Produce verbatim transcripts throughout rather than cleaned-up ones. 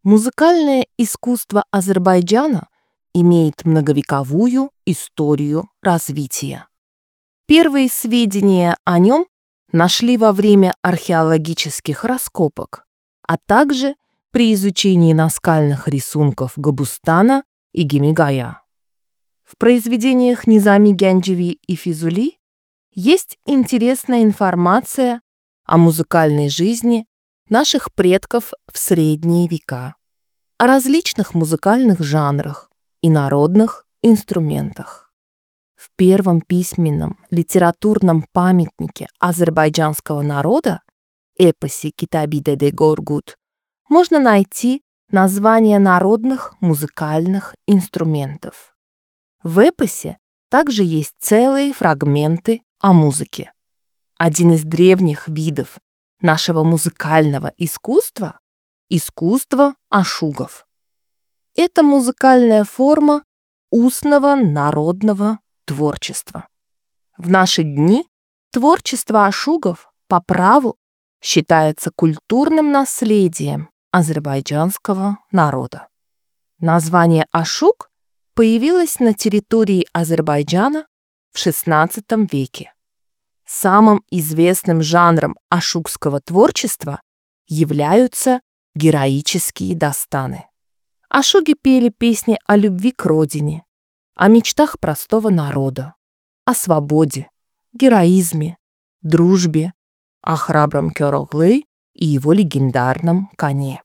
Музыкальное искусство Азербайджана имеет многовековую историю развития. Первые сведения о нем нашли во время археологических раскопок, а также при изучении наскальных рисунков Гобустана и Гемигая. В произведениях Низами Гянджеви и Физули есть интересная информация о музыкальной жизни наших предков в средние века, о различных музыкальных жанрах и народных инструментах. В первом письменном литературном памятнике азербайджанского народа, эпосе Китаби Деде Горгут, можно найти название народных музыкальных инструментов. В эпосе также есть целые фрагменты о музыке. Один из древних видов нашего музыкального искусства – искусство ашугов. Это музыкальная форма устного народного творчества. В наши дни творчество ашугов по праву считается культурным наследием азербайджанского народа. Название ашуг появилось на территории Азербайджана в шестнадцатом веке. Самым известным жанром ашугского творчества являются героические дастаны. Ашуги пели песни о любви к родине, о мечтах простого народа, о свободе, героизме, дружбе, о храбром Кёроглы и его легендарном коне.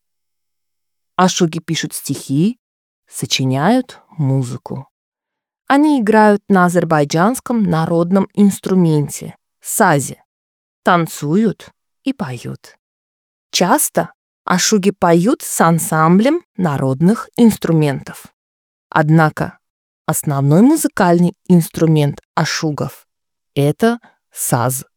Ашуги пишут стихи, сочиняют музыку. Они играют на азербайджанском народном инструменте – сазе, танцуют и поют. Часто ашуги поют с ансамблем народных инструментов. Однако основной музыкальный инструмент ашугов – это саз.